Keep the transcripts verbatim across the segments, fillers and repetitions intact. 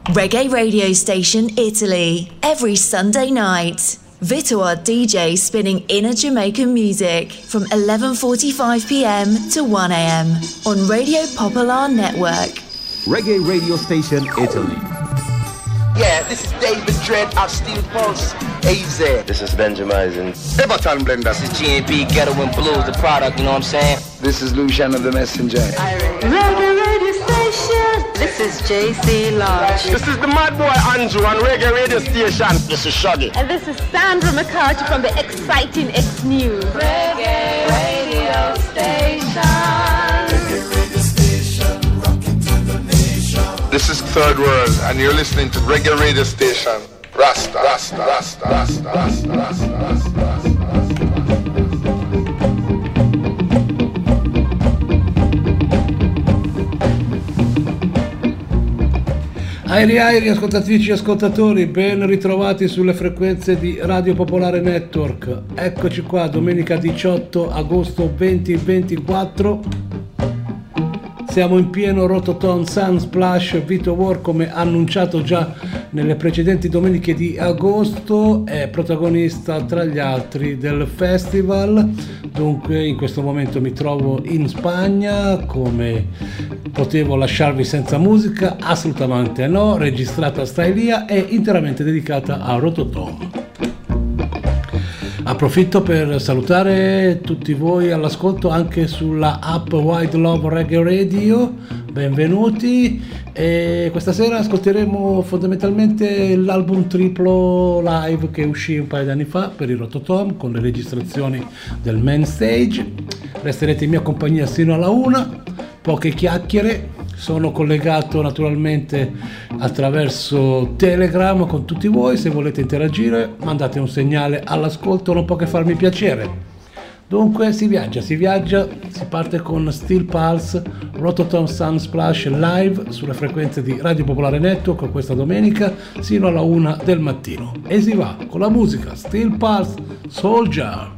Reggae radio station Italy, every Sunday night. Vito our D J spinning inner Jamaican music from eleven forty-five p.m. to one a.m. on Radio Popular Network. Reggae radio station Italy. Yeah, this is David Dredd of Steel Pulse, A Z. This is Benjamin. Everton Blender. This is G and B Ghetto and Blues, the product, you know what I'm saying? This is Lucian of the Messenger. Reggae radio station. This is J C Lodge. This is the Mad Boy Andrew on Reggae radio station. This is Shuggy. And this is Sandra McCarthy from the exciting X News. Reggae radio station. This is Third World, and you're listening to Reggae Radio Station. Rasta, Rasta, Rasta, Rasta, Rasta, Rasta, Rasta, Rasta. Airi airi, ascoltatrici e ascoltatori, ben ritrovati sulle frequenze di Radio Popolare Network. Eccoci qua, domenica diciotto agosto duemilaventiquattro. Siamo in pieno Rototom Sunsplash. Vito War, come annunciato già nelle precedenti domeniche di agosto, è protagonista tra gli altri del festival. Dunque in questo momento mi trovo in Spagna. Come potevo lasciarvi senza musica? Assolutamente no, registrata sta Elia e interamente dedicata a Rototom. Approfitto per salutare tutti voi all'ascolto anche sulla app Wide Love Reggae Radio, benvenuti. E questa sera ascolteremo fondamentalmente l'album triplo live che uscì un paio di anni fa per il Rototom con le registrazioni del main stage. Resterete in mia compagnia sino alla una, poche chiacchiere. Sono collegato naturalmente attraverso Telegram con tutti voi. Se volete interagire, mandate un segnale all'ascolto, non può che farmi piacere. Dunque si viaggia, si viaggia, si parte con Steel Pulse, Rototom Sunsplash live sulle frequenze di Radio Popolare Network questa domenica sino alla una del mattino. E si va con la musica Steel Pulse Soldier.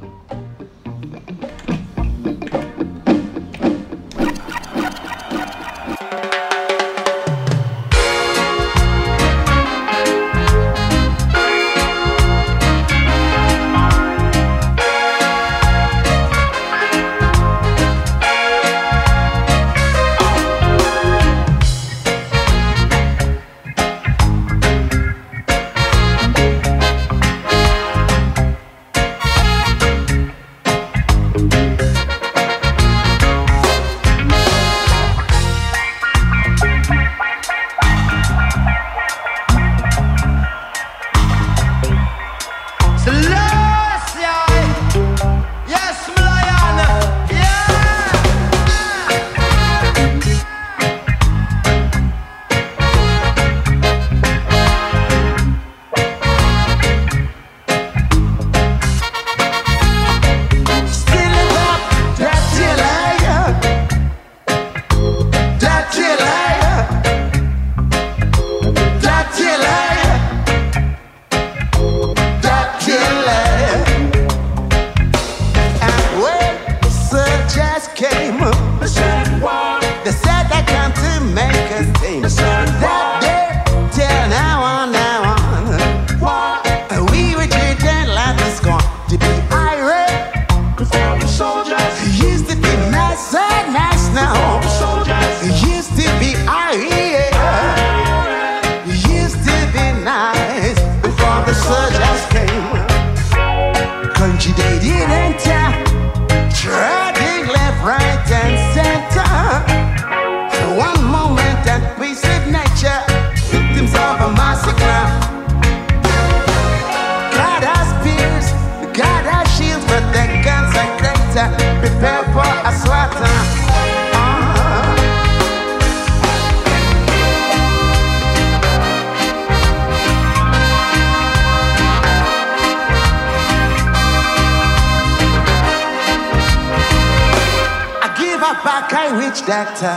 Doctor,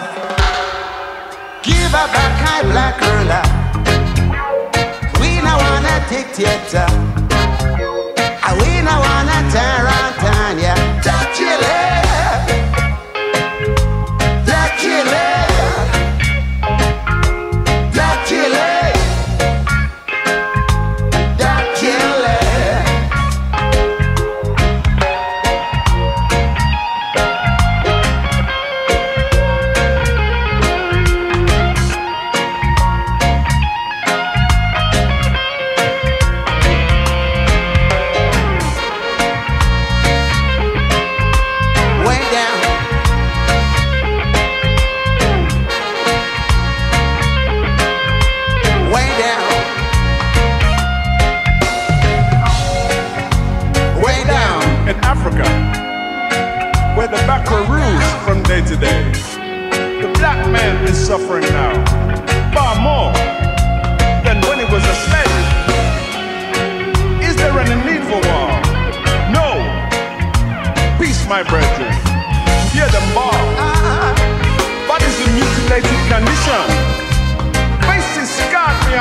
give a back high black ruler. We no wanna dictator. We no wanna tyrann, yeah. That killer, that killer, that killer.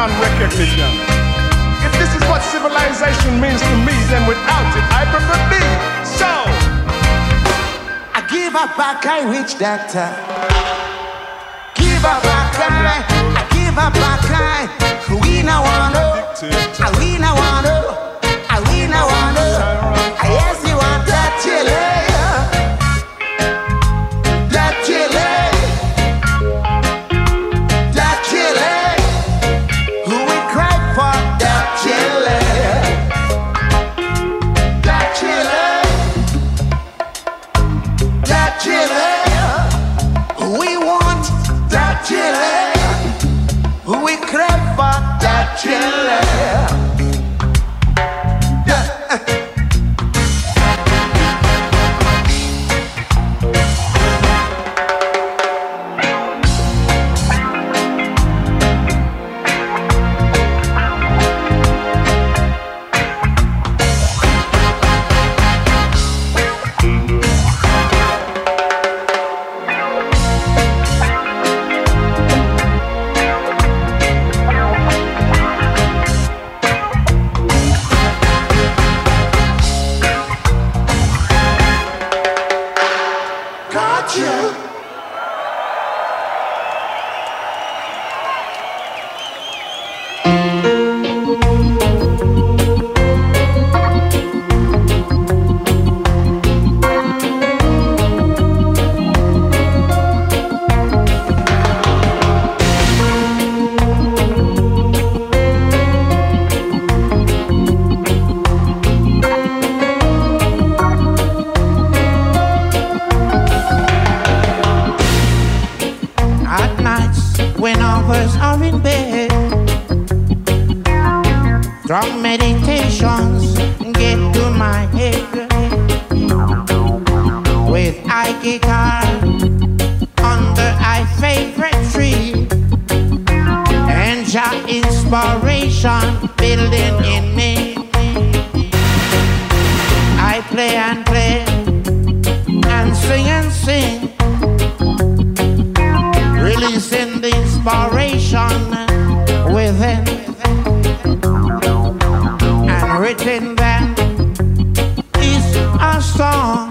beyond recognition. If this is what civilization means to me, then without it, I prefer me. So, I give a back, I reach doctor. Give a back, I, I give a back, I. We no wanna, I we no wanna, I we no wanna. I yes, you want that chili, that chili, that chili. Who we cry for that chili, that chili, that chili. We want that chili. We crave for that chili. Strong meditations get to my head with I guitar under I favorite tree and Jah inspiration building in me. I play and play and sing and sing, releasing the inspiration within. Written that is a song,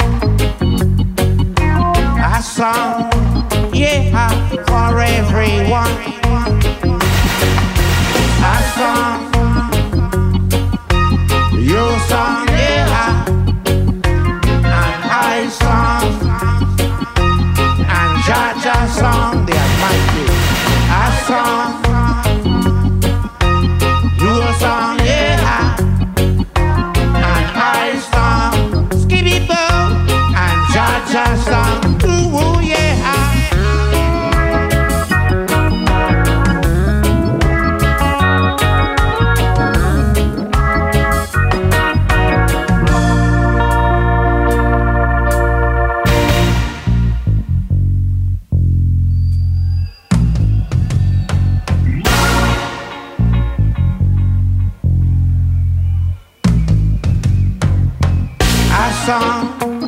a song, yeah, for everyone. A song, your song, yeah, and I song, and Jah Jah song, the Almighty. A song, your song, yeah. Just song, ooh, ooh, yeah. A song.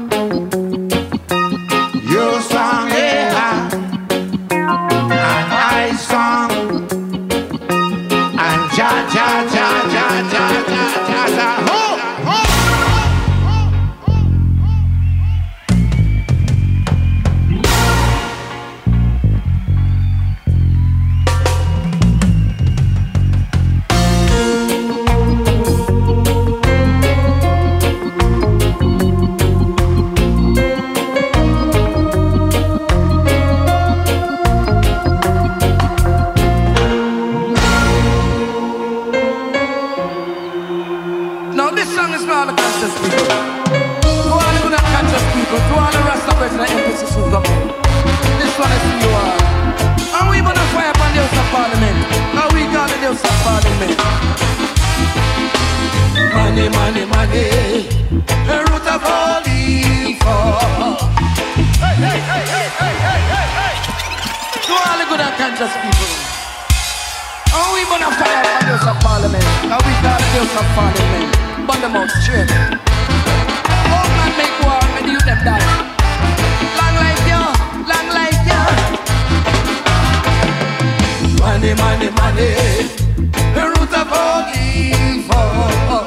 Money, money, money, the root of all evil. Hey, hey, hey, hey, hey, hey, hey, hey. To all the good and conscious people. And we gonna fire up the House of Parliament. And we got the House of Parliament. Burn them out straight. Oh man, make war, and you them die. Long life, yo, long life, yo. Money, money, money.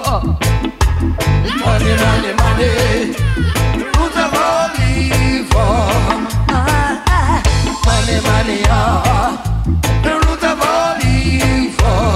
Money, money, money, root of all evil. Money, money, ah, the root of all evil.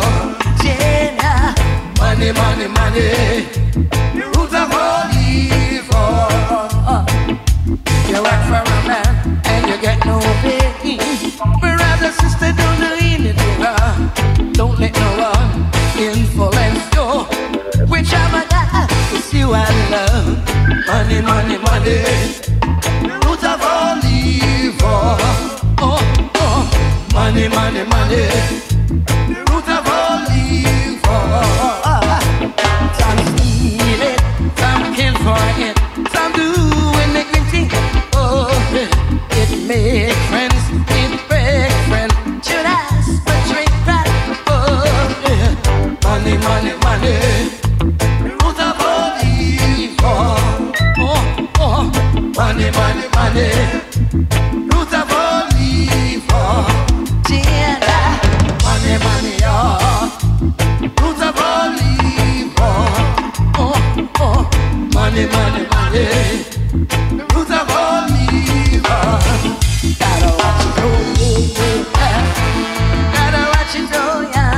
Money, money, money, the root of all evil. You work for a man and you get no pay. Brother, sister, don't do anything. Don't let no one influence you. Whichever guy is you and love. Money, money, money, the root of all evil. Oh, oh, money, money, money, the root of all evil. Some steal it, some kill for it, some do iniquity. Oh, it make friends, it break friends. Should ask for drink that? Oh, yeah. Money, money, money, the root of all evil. Oh, oh, money, money, money, root of all evil. Yeah. Money, money, oh, root of all evil. Oh, oh, money, money, money, the root of all evil. Gotta watch it, oh, yeah. Gotta watch it, oh, yeah.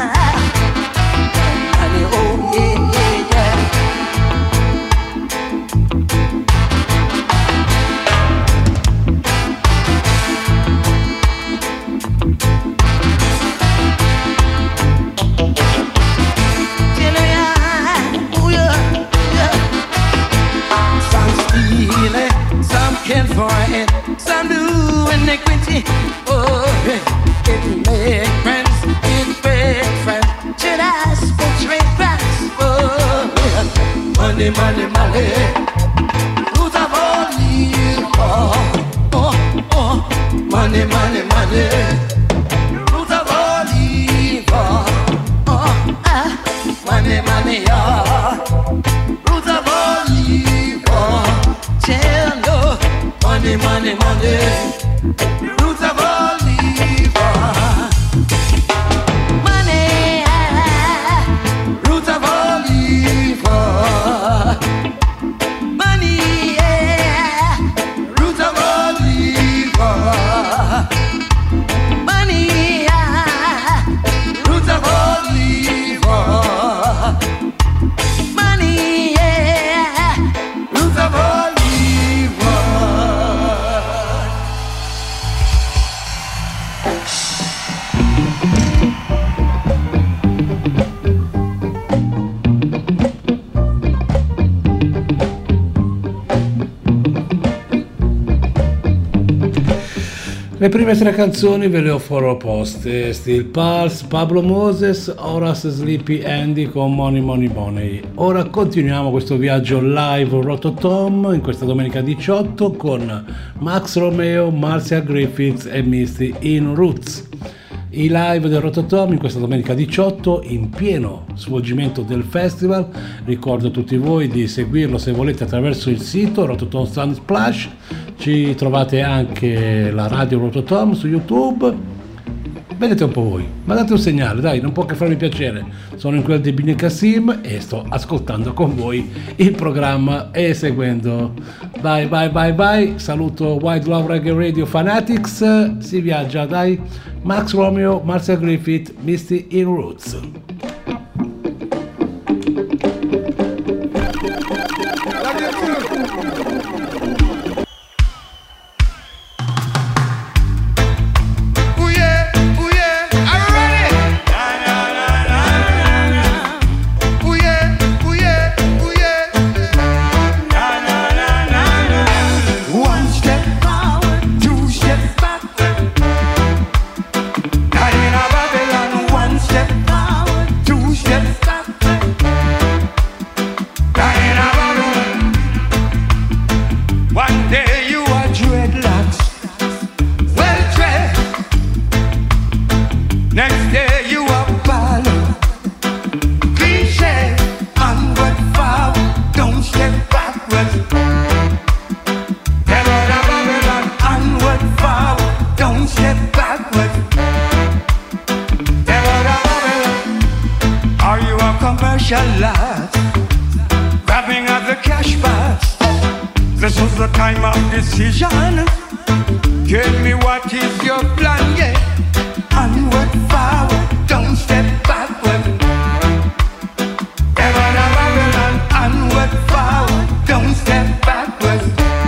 Money, oh, yeah, yeah, yeah. Kill for it, some do iniquity. Oh, it make friends, it break friends. Should ask for trade backs. Oh, money, money, money, root of all evil. Oh, oh, money, money, money, root of all evil. Oh, ah, money, money, ah, root of all evil. Tell no. Money, money, money, root of all evil. Money, root of all evil. Money, root of all evil. Money, root of all evil. Money, root of all Le prime tre canzoni ve le ho proposte: Steel Pulse, Pablo Moses, Horace Sleepy Andy con Money Money Money. Ora continuiamo questo viaggio live Rototom in questa domenica diciotto con Max Romeo, Marcia Griffiths e Misty in Roots. I live del Rototom in questa domenica diciotto in pieno svolgimento del festival. Ricordo a tutti voi di seguirlo se volete attraverso il sito Rototom Sound Splash. Ci trovate anche la radio Rototom su YouTube. Vedete un po' voi, ma date un segnale, dai, non può che farmi piacere. Sono in quel di Bini Kassim e sto ascoltando con voi il programma e seguendo. Vai, vai, vai, vai. Saluto Wide Love Reggae Radio Fanatics. Si viaggia, dai. Max Romeo, Marcia Griffith, Misty in Roots. Babylon, one step forward, shall last, grabbing at the cash box. This was the time of decision. Tell me what is your plan, yeah. Onward, forward, don't step backward. Ever the Babylon, onward, forward, don't step backward.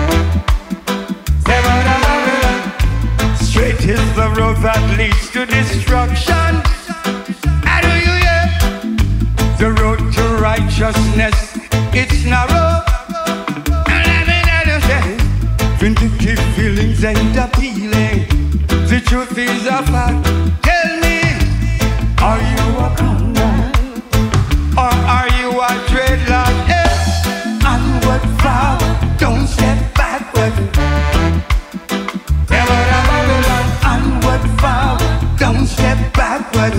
Ever the Babylon, straight is the road that leads to destruction. I do you, yeah. The road to righteousness, it's narrow. Vindictive feelings ain't appealing. The truth is a fact. Tell me, are you a conman or are you a dreadlock? Eh? Onward, forward, don't step backward. Ever the Babylon, onward, forward, don't step backward.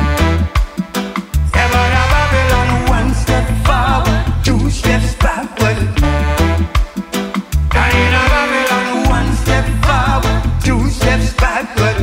Ever the Babylon, one step forward, two steps backward. Two steps backward.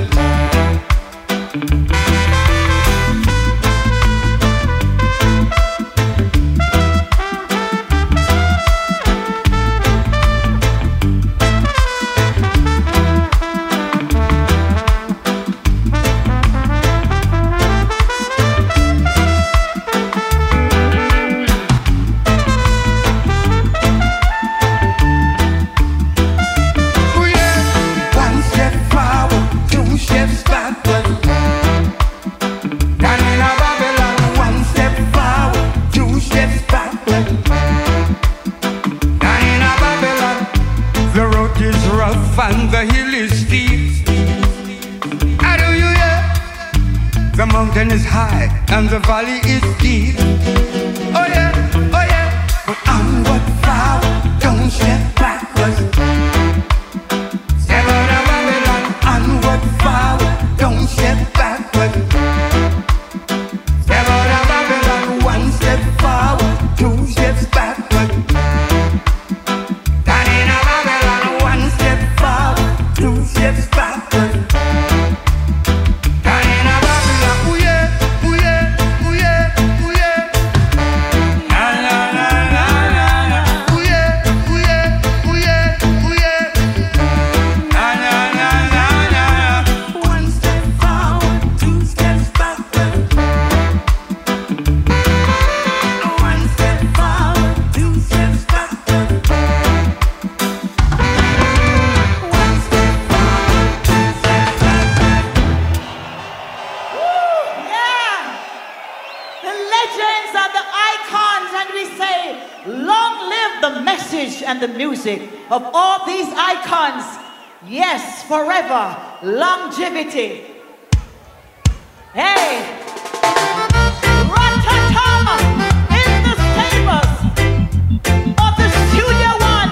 And the hill is steep. How do you hear? The mountain is high and the valley is deep. Oh yeah, oh yeah. But onward, forward, don't step backwards. Ever the Babylon, onward, forward, don't step backwards. Ever the Babylon, one step forward, two steps backward. Two steps backward. Down in a Babylon, ooh yeah, ooh yeah, ooh yeah, ooh yeah. Na na na na na na. Ooh yeah, ooh yeah, ooh yeah, ooh yeah. Na na na na na. One step forward, two steps backward. One step forward, two steps backward. Long live the message and the music of all these icons. Yes, forever, longevity. Hey, Ratatama in the stables of the Studio One.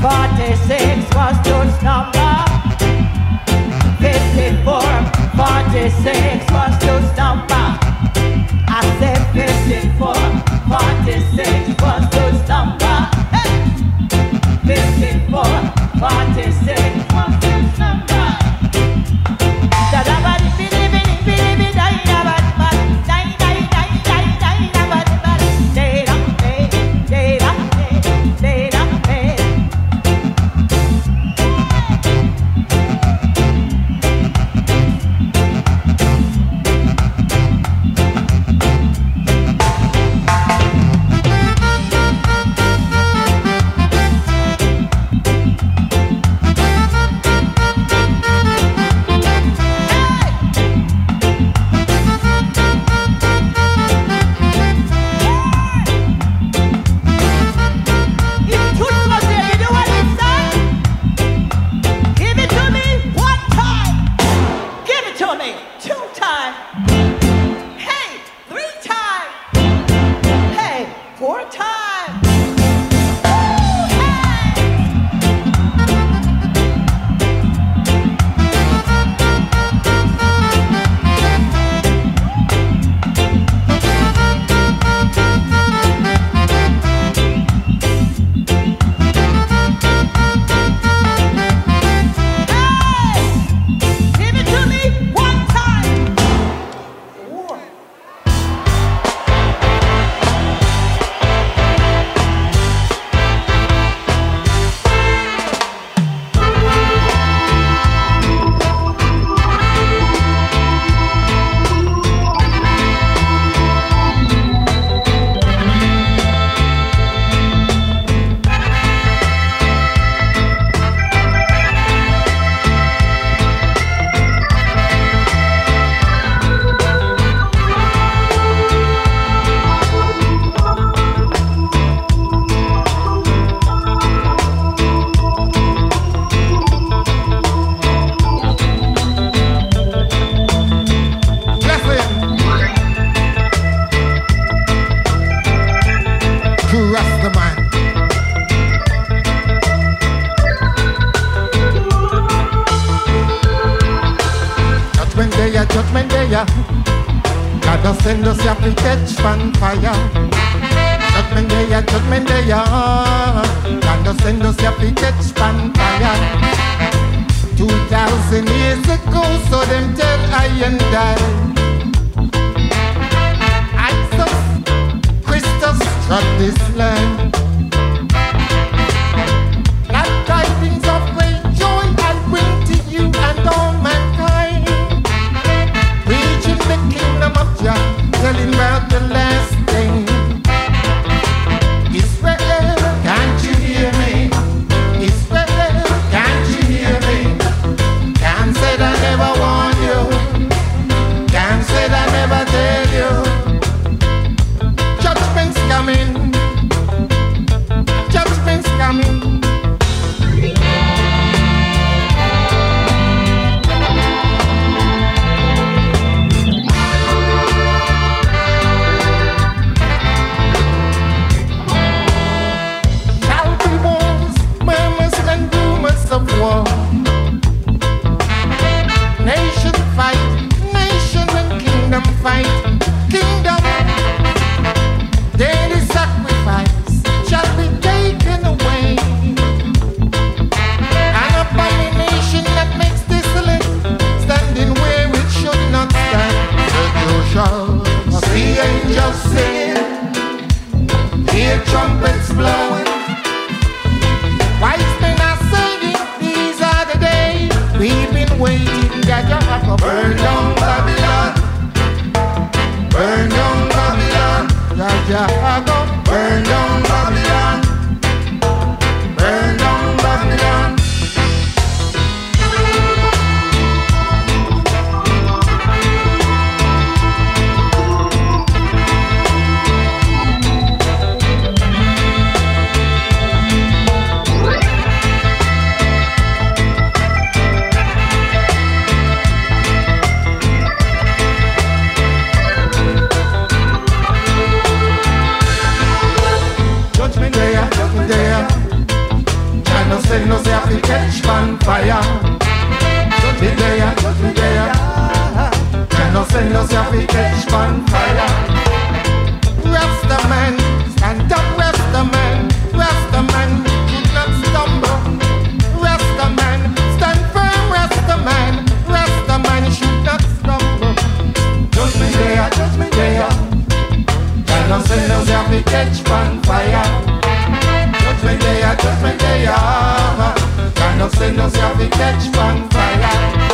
forty-six was Jude's number. fifty-four, forty-six was Jude's number. I said fifty-four, forty-six was Jude's number. Hey! fifty-four, forty-six was Jude's number. Da-da-ba-di, bidi-bidi, bidi-bidi, da-da-ba-di, da-da-ba-di, da-da-ba-di, da-da-ba-di. God send us a catch fan fire. Judgment day, judgment day, God send us a catch fan fire. Two thousand years ago, so them tell I and I. Access Christus struck this land. Glad tidings of great joy I bring to you and all mankind. Preaching the kingdom of Jah, telling about the last thing. Israel, can't you hear me? Israel, can't you hear me? Can't say I never warn you. Can't say I never tell you. Judgment's coming. say no say I fi catch on fire. Judgment day, judgment day. Cannot say no say I fi catch on fire. Rasta man, stand up, Rasta man, Rasta man, should not stumble. Rasta man, stand firm, Rasta man, Rasta man, should not stumble. Judgment day, judgment day. Cannot say no say I fi catch on fire. Judgment day, judgment day. Cannot say no say I fi catch on fire.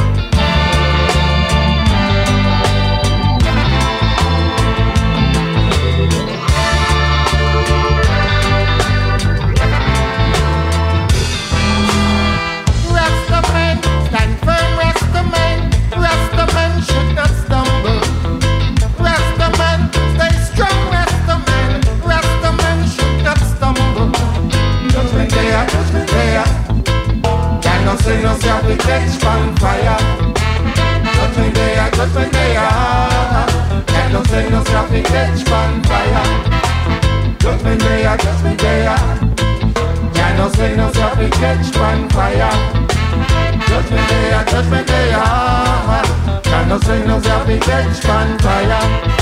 Say no say I fi catch on fire. Judgment day, judgment day. Cannot say no say I fi catch on fire. Judgment day, judgment day. Cannot say no say I fi catch on fire. Judgment day, judgment day. Cannot say no say I fi catch on fire.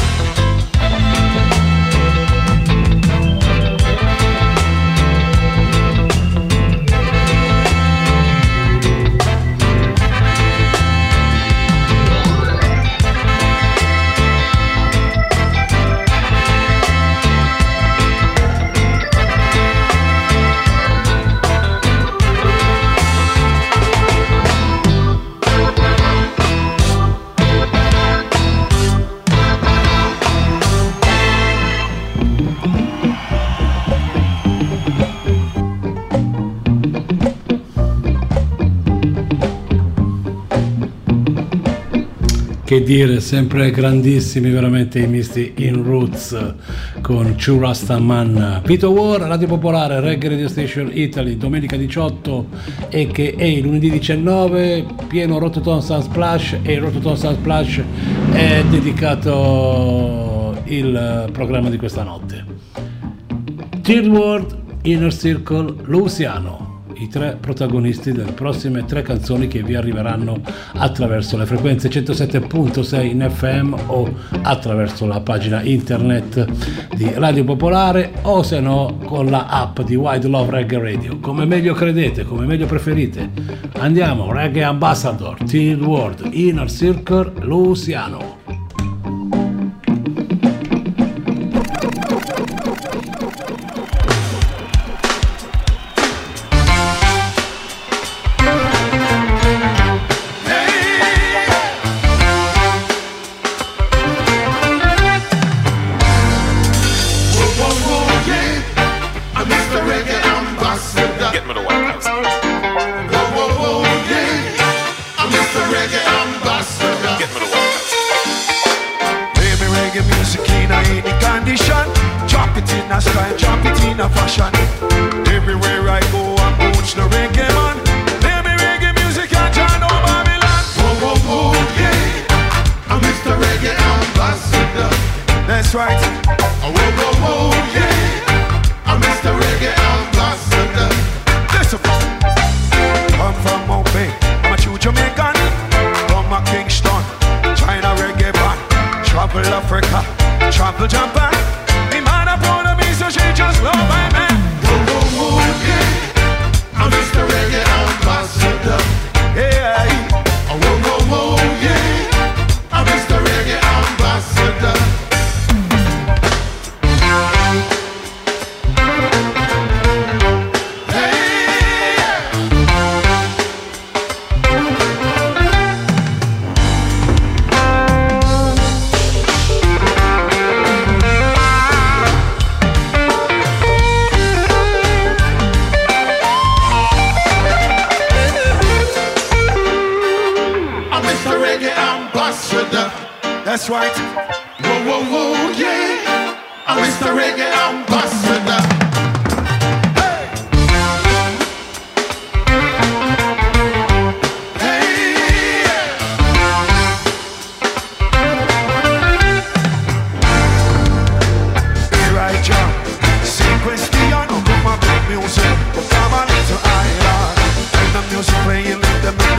Che dire, sempre grandissimi veramente i misti in Roots con True Rasta Man. Vito War, Radio Popolare, Reggae Radio Station Italy, domenica diciotto e che è lunedì diciannove, pieno Rototom Sunsplash, e il Rototom Sunsplash è dedicato il programma di questa notte. Third World, Inner Circle, Luciano, i tre protagonisti delle prossime tre canzoni che vi arriveranno attraverso le frequenze centosette virgola sei in F M o attraverso la pagina internet di Radio Popolare, o se no con la app di Wide Love Reggae Radio, come meglio credete, come meglio preferite. Andiamo, Reggae Ambassador, Third World, Inner Circle, Luciano. Music, come on to I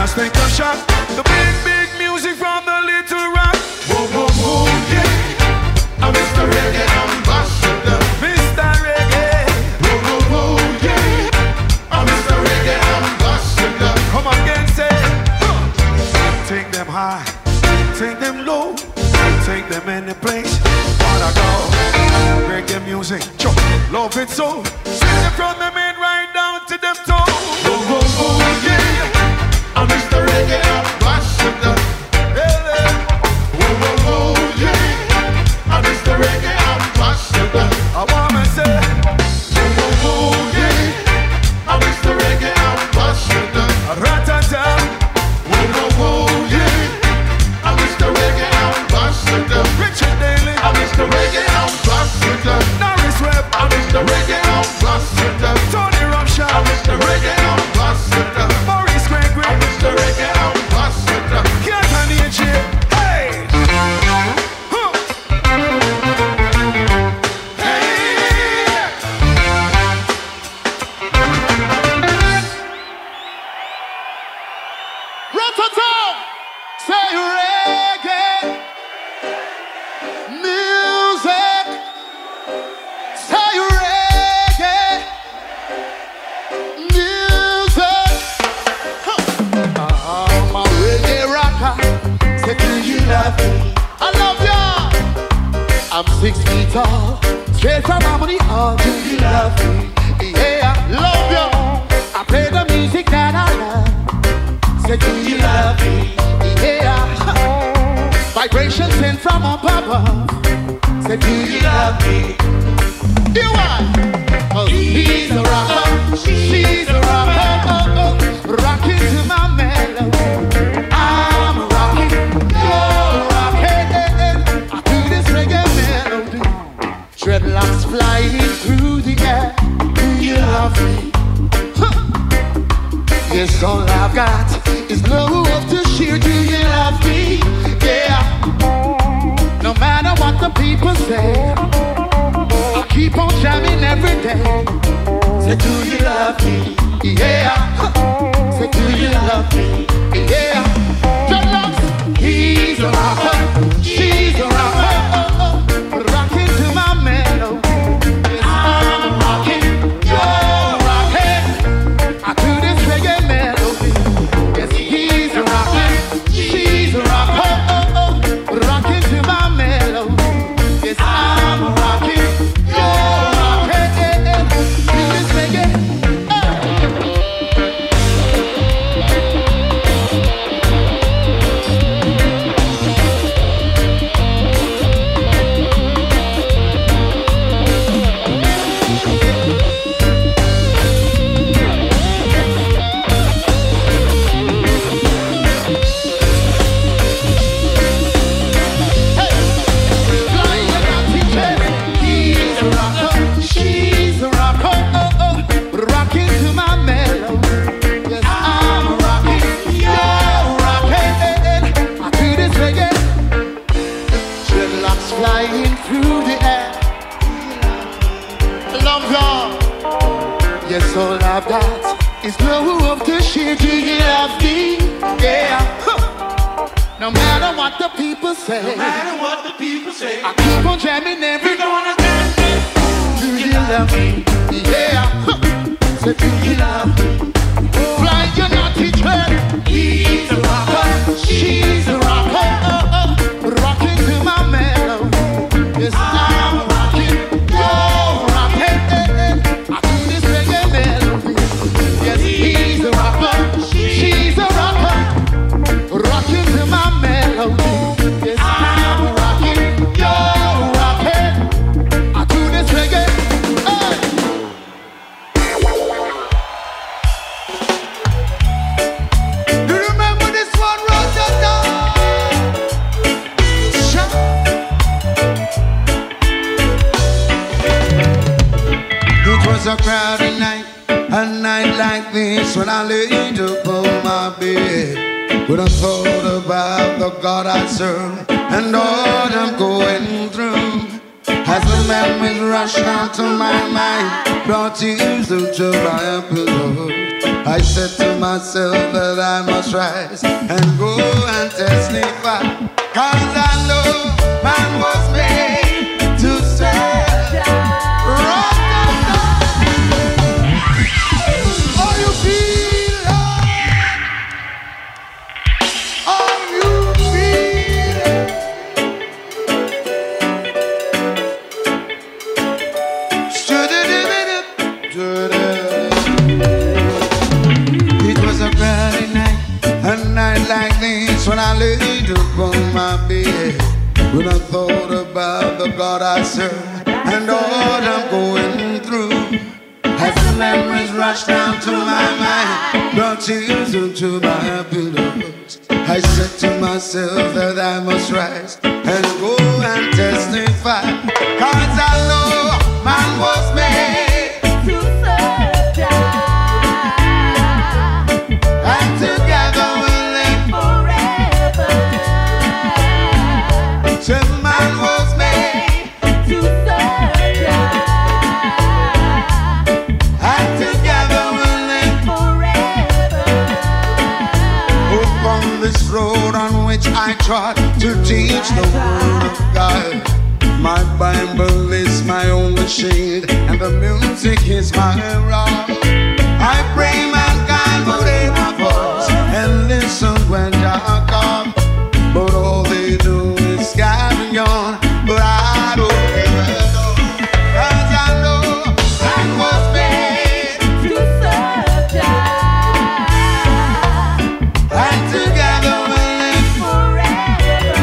Just take a shot. The big, big music from the Little Rock. Whoa, whoa, whoa, yeah. I'm Mister Reggae Ambassador. Mister Reggae. Whoa, whoa, whoa, yeah. I'm Mister Reggae Ambassador. Come on, again, say. Take them high, take them low, take them any place. Wanna go? Reggae music, chop, love it so. Sing it from the main right down to them toes. Whoa, whoa, whoa, yeah. I'm Mister Reggae Ambassador. Whoa, whoa, whoa, yeah. I'm Mister Reggae Ambassador. I wanna say, whoa, whoa, whoa, yeah. I'm Mister Reggae Ambassador. Ratata. Whoa, whoa, whoa, yeah. I'm Mister Reggae Ambassador. Richard Daly. I'm Mister Reggae Ambassador. Norris Webb. I'm Mister Reggae Ambassador. Tony Robshaw. I'm Mister Reggae Ambassador. Maurice Gregory. I'm Mister Reggae Ambassador. Keaton A J. Hey! Huh. Hey! Ratata! Say reggae music. Say reggae music. Huh. I'm a reggae rocker. Say, do you love me? I love ya. I'm six feet tall, straight from Harmony Hall. Do you love me? Yeah, I love ya. I play the music that I love. Say, do you love me? Yeah. Vibrations sent from up above. Say, do you love me? You are. Oh, he's a rocker. She's a rocker. Oh, oh. Rocking to my melody. I'm rocking. You're rocking. I do this reggae melody. Dreadlocks flying through the air. Do you love me? Huh. Yes, all I've got is love to share. Do you love me? Yeah. No matter what the people say, I keep on jamming every day. Say, do you love me? Yeah. Say, do you love me? Yeah. Dreadlocks, he's a rocker, she's a rocker, rocking to my melody. Yes, I'm rocking, you're rocking. I do this reggae melody. Yes, he's a rocker, she's a rocker, rocking to my melody. Yes, I'm rocking, you're rocking. Do this reggae. Flying through the air. Love God. Yes, all I've got is love to share. Do you love me? Yeah. Huh. No matter what the people say, no matter what the people say, I keep on jamming every gonna dance. Do you love me? Yeah. Huh. So do you love me? Fly your naughty train. He's a rocker, she's a rocker, oh, oh, rocking to my melody. Yes, I'm rocking, you're rocking. I do this reggae melody. Yes, he's a rocker, she's a rocker, rocking to my melody. Yes, I'm rocking, you're rocking. I do this reggae. Hey. Do you remember this one, Rotterdam? It was a crowded night, a night like this, when I laid upon my bed, when I thought about the God I serve and all I'm going through. As the memories rushed out to my mind, brought tears to my pillow. I said to myself that I must rise and go and testify, 'cause I know man was made to serve. Rock and roll. Are you feel it? Are you feel it? It was a Friday night, a night like this, when I laid upon my bed, when I thought about the God I serve and all I'm going through. As the memories rush down to my mind, brought tears into my pillows, I said to myself that I must rise and go and testify, 'cause I know man was made to serve God, and together we'll live forever. So man was made to serve God, and together we'll live forever. Upon this road on which I trod to teach the word of God, my Bible is my only shield, and the music is my rock. I pray mankind would hear my voice and listen when I come, but all they do is carry on, but I don't care at all, 'cause I know man was made to serve God, and together we'll live forever.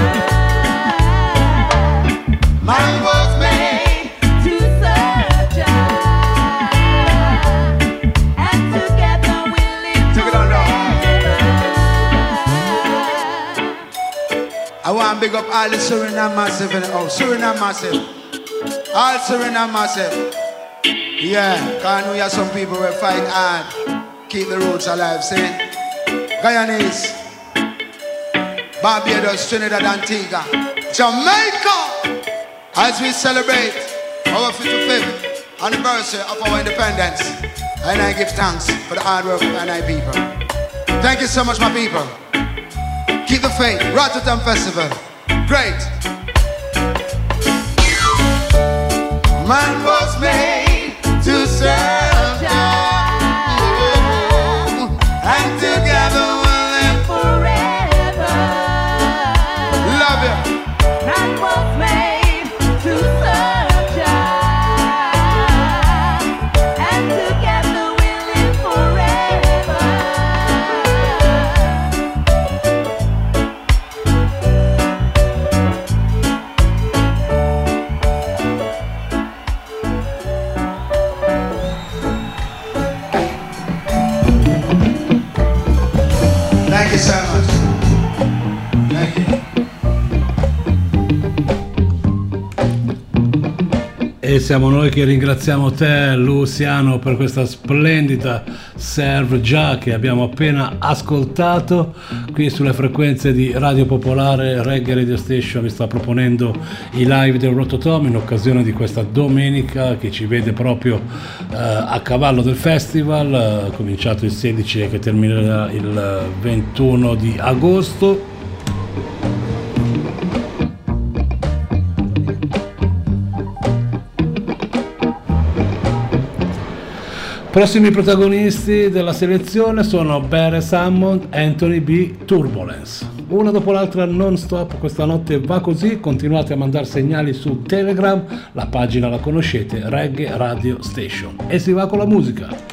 Man was made to serve God, and together we'll live forever. I want to big up all the Suriname massive in the house. Suriname massive. All Suriname massive. Yeah, because I know you have some people who fight hard. Keep the roots alive, see? Guyanese, Barbados, Trinidad, Antigua, Jamaica. As we celebrate our fifty-fifth anniversary of our independence, and I give thanks for the hard work of N I people. Thank you so much, my people. Keep the faith. Rotterdam Festival. Great. Man was made to serve God, and together we'll live forever. Love you. Man was made to serve God, and together we'll live forever. Thank you so much. Thank you. E siamo noi che ringraziamo te, Luciano, per questa splendida Serve Già che abbiamo appena ascoltato qui sulle frequenze di Radio Popolare. Reggae Radio Station vi sta proponendo i live del Rototom in occasione di questa domenica che ci vede proprio eh, a cavallo del festival, eh, cominciato il sedici e che terminerà il ventuno di agosto. Prossimi protagonisti della selezione sono Beres Hammond, Anthony B, Turbulence. Una dopo l'altra non stop, questa notte va così, continuate a mandare segnali su Telegram, la pagina la conoscete, Reggae Radio Station. E si va con la musica.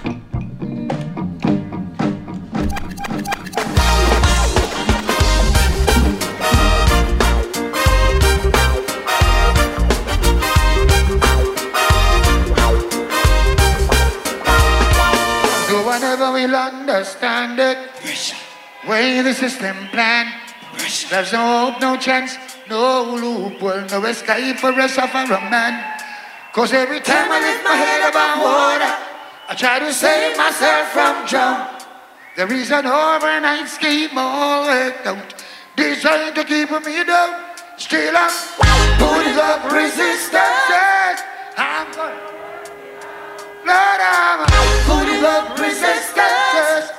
We'll understand it. Way the system plan. There's no hope, no chance, no loophole, no escape for a suffering man. Cause every time I lift my head above water, I try to save myself from drown. There is an overnight scheme all worked out, designed to keep me down. Still I'm putting up resistance. I'm going, Lord, I'm putting up resistance.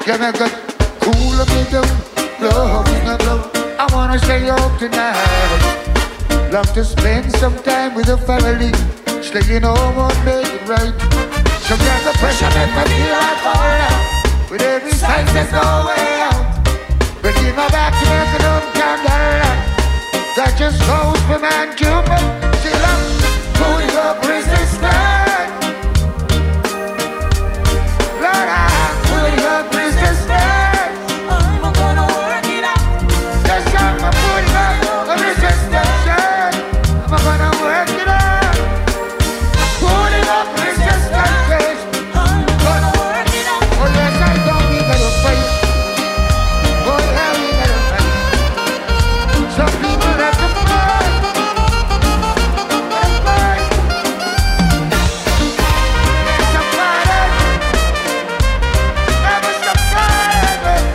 You make it cool me down, love in a blow. I wanna stay up tonight. Love to spend some time with the family. Staying home won't make it right. Sometimes the pressure make me feel like falling out. With every sight there's no way out. Breaking my back to make it up, candlelight. That just goes for man to man. Still I'm putting up resistance. Lord, I'm putting up resistance. I'm gonna work it out. Yes, I'm putting up a resistance. I'm gonna work it out. Putting up resistance. I'm gonna work it out. Oh yes, I don't need to fight. Oh yeah, we gotta fight. Some people let them fight. Let them fight. There's some fighters. Never some fighters.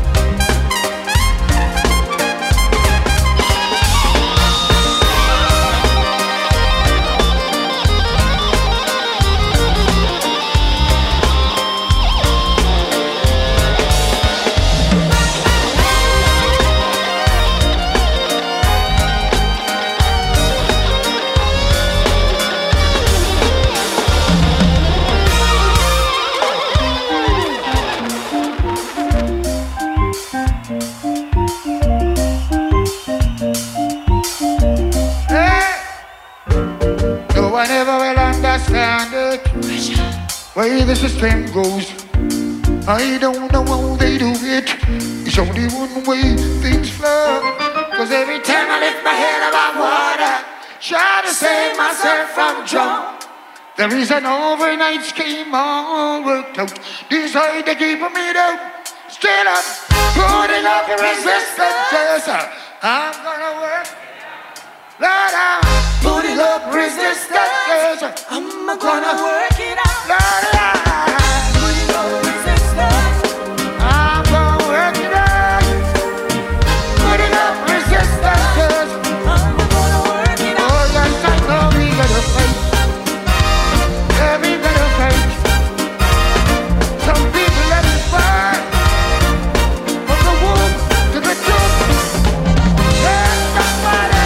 No one ever will understand it. Why the system goes. I don't know how they do it. It's only one way things flow. Cause every time I lift my head above water, try to save myself from drown. There is an overnight scheme all worked out. Decide to keep me down. Still up, putting up a resistance. Yes, I'm gonna work. Lord, I'm putting up resistance. I'm gonna work it out. Lord, I'm putting up resistance. I'm gonna work it out. Putting up resistance. I'm gonna work it out. Oh yes, I know we gotta fight. Yeah, we gotta fight. Some people let me fight. From the womb to the tomb. There's somebody.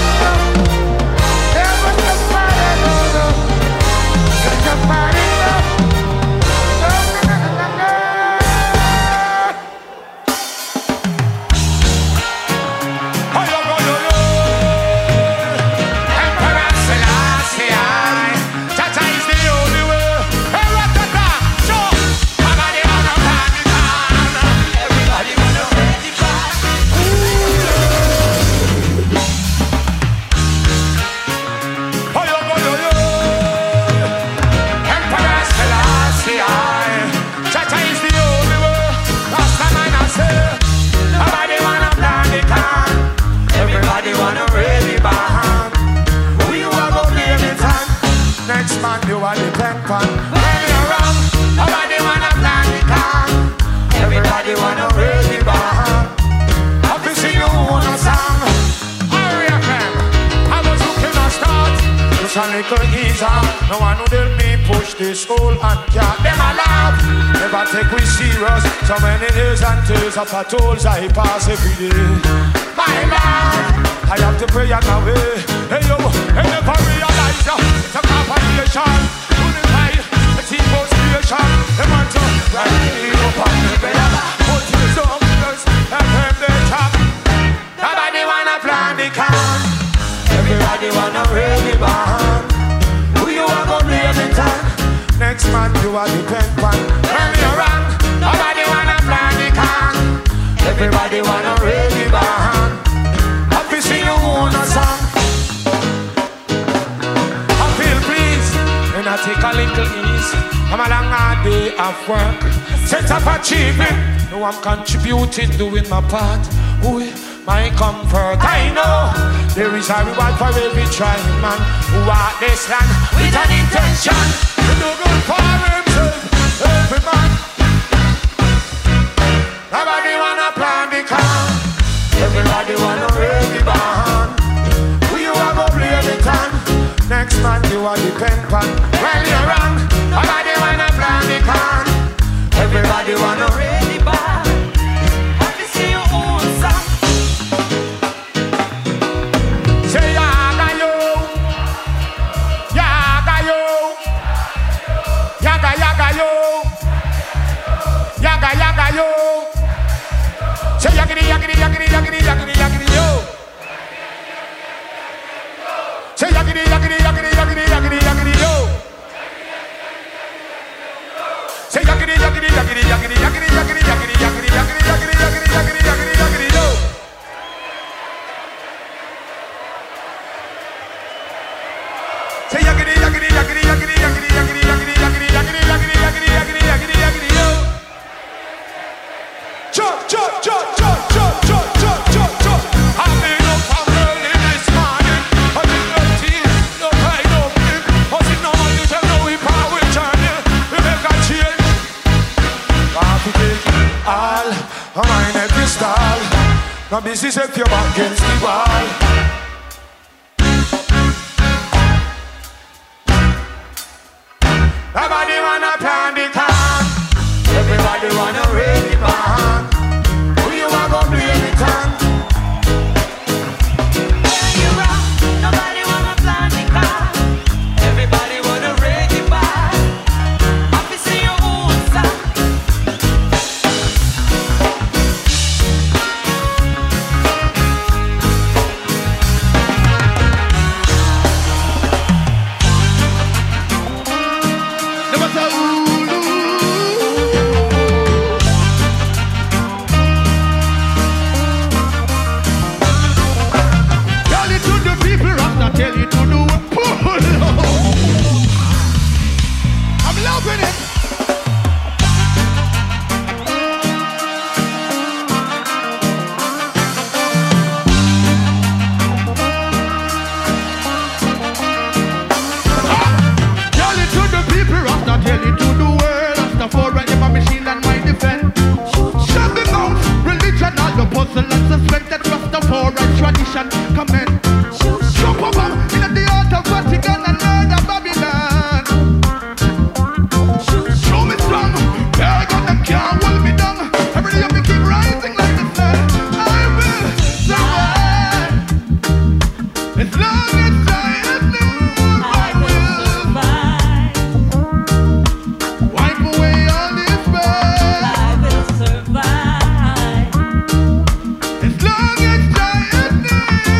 Next man, you are the pen pan. When you're wrong, nobody wanna plan the car. Everybody wanna raise the bar. I'll be sing you one song. Hurry up, man. I was looking to start. Just a little easier. No one would help me push this whole and cat. Them a laugh. Never take we serious. So many days and days of a tolls I pass every day. My Lord, I have to pray and away. Hey yo, I never realize ya. It's a compilation. Unify, a team conspiration. They want to ride me up on the bed. Put your songs and help the top. Nobody wanna plan the con. Everybody wanna raise the band. Who you are gonna blame it on? Next man, you are the pen pan. When you're wrong, nobody wanna plan the con. Everybody wanna raise the band. Happy see you on a song. I feel pleased and I take a little ease. I'm a long hard day of work. Sense of achievement. No, I'm contributing, doing my part. Ooh, my comfort. I know there is a reward for every trying man who walk this land with an intention to do good for himself. Every man. Nobody wanna plan the car. Everybody wanna raise the band. Who you are gonna play the con? Next man you are the pen pan. Well you're wrong. Nobody wanna plan the con. Everybody wanna raise the band. all. I'm mine a crystal. Now this is if you're back against the wall. Everybody wanna plan the con. Everybody wanna raise the band. Who you are gonna blame it on? Yeah, you're wrong. Nobody wanna plan the con. Everybody wanna raise the band. Happy see your own son. Tell you to do it. I'm loving it. Tell it to the people, Rasta, tell it to the world. Rasta for right in my machine and my defense. Shoving out religion, all the puzzle and suspected. Rasta for right tradition, comment. Jump up in the heart of Vatican and murder Babylon. Show me strong, I got them can't hold me down. Every day I keep rising like the sun. I will survive as long as I live. I will survive. Wipe away all this pain. I will survive as long as I live.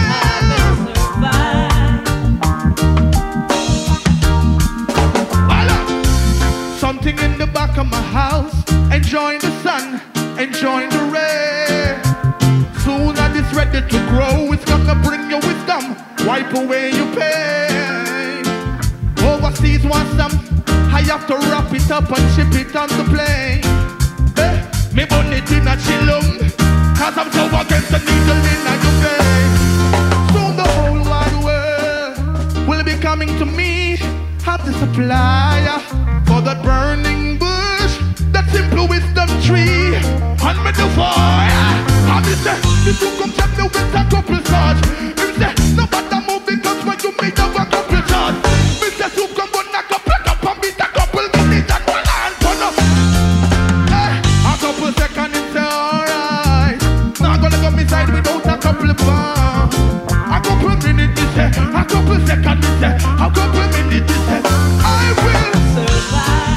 Something in the back of my house, enjoying the sun, enjoying the rain. Soon as it's ready to grow, it's gonna bring you wisdom, wipe away your pain. Overseas want some, I have to wrap it up and ship it on the plane. Eh, me burn it in a chillum, cause I'm so against the needle in a vein. Soon the whole wide world will be coming to me, have the supplier for that burning bush, that simple wisdom tree. And me the fire. And me say, you two come check me with a couple stars. Me say, no matter move because when you meet up a couple stars. Me say, you come go knock up, pick up and beat a couple minutes and one hand turn up. Hey, a couple seconds and say, alright. Not gonna go inside without a couple pounds. A couple minutes, he say, a couple seconds, he say, a couple minutes, he say, I will survive.